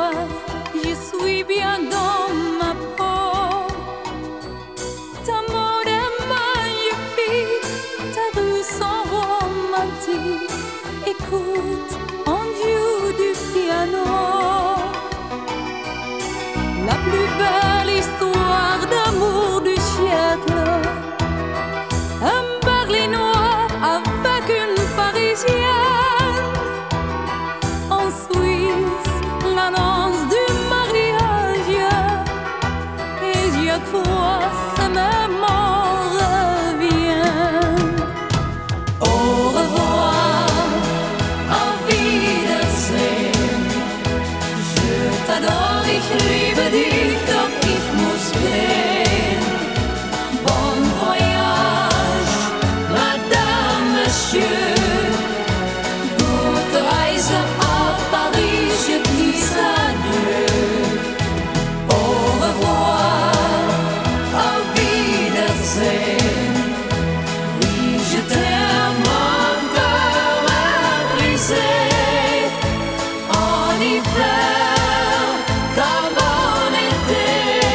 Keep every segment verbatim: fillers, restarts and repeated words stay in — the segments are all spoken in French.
je suis bien dans ma peau. Ta mode est magnifique, ta rue sont romantiques. Écoute, on joue du piano. La plus belle histoire d'amour du siècle. Un Berlinois avec une Parisienne. En Suisse, l'annonce du mariage. Et chaque fois, ça même revient. Au revoir, auf Wiedersehen. Je t'adore, ich liebe dich, doch ich muss gehen. Bon voyage, madame, monsieur. Gute Reise à Paris, je dis adieu. Au revoir, auf Wiedersehen. Oui, je t'aime, mon cœur est brisé. En hiver, comme en été,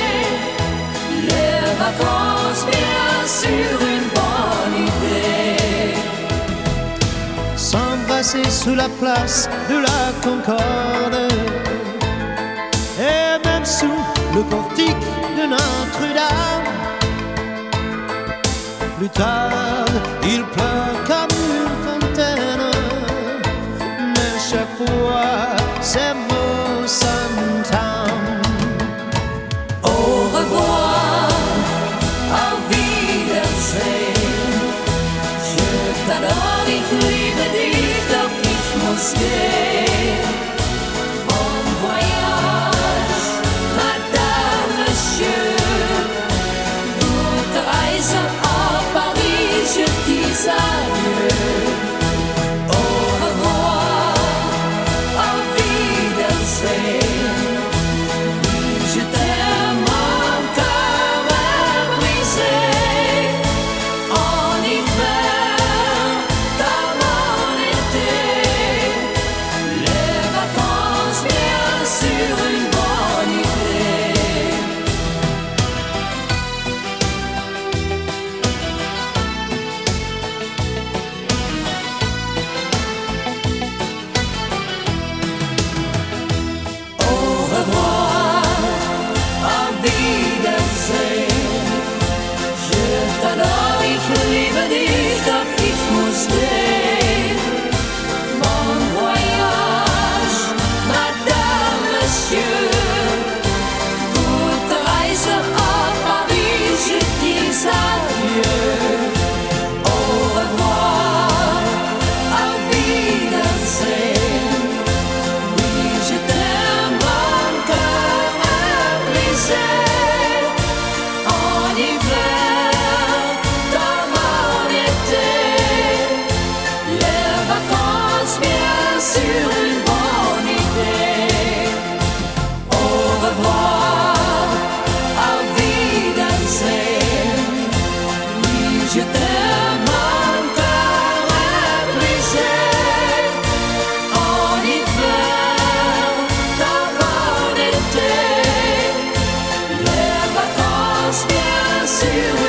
les vacances, bien sûr, une bonne idée. S'embrasser sous la place de la Concorde et même sous le portique de Notre-Dame. Plus tard, il pleure comme une fontaine, mais chaque fois, ces mots s'entendent. Au revoir, auf Wiedersehen. Je t'adore, ich liebe dich, doch ich muss gehen. Bon voyage, madame, monsieur. Gute Reise à Paris, je dis adieu. Au revoir, auf Wiedersehen. Je t'aime, mon cœur est brisé. En hiver, comme en été, les vacances, bien sûr, une bonne idée. Au revoir, auf Wiedersehen. Je t'adore, ich liebe dich, doch ich muss gehen. Bon voyage, madame, monsieur. Gute Reise à Paris, je dis adieu. Au revoir, auf Wiedersehen. Oui, je t'aime, mon cœur est brisé. En hiver, comme en été, les vacances, bien sûr, une bonne idée. Au revoir, auf Wiedersehen. Oui, je t'aime, mon cœur est brisé. En hiver, comme en été, les vacances, bien sûr,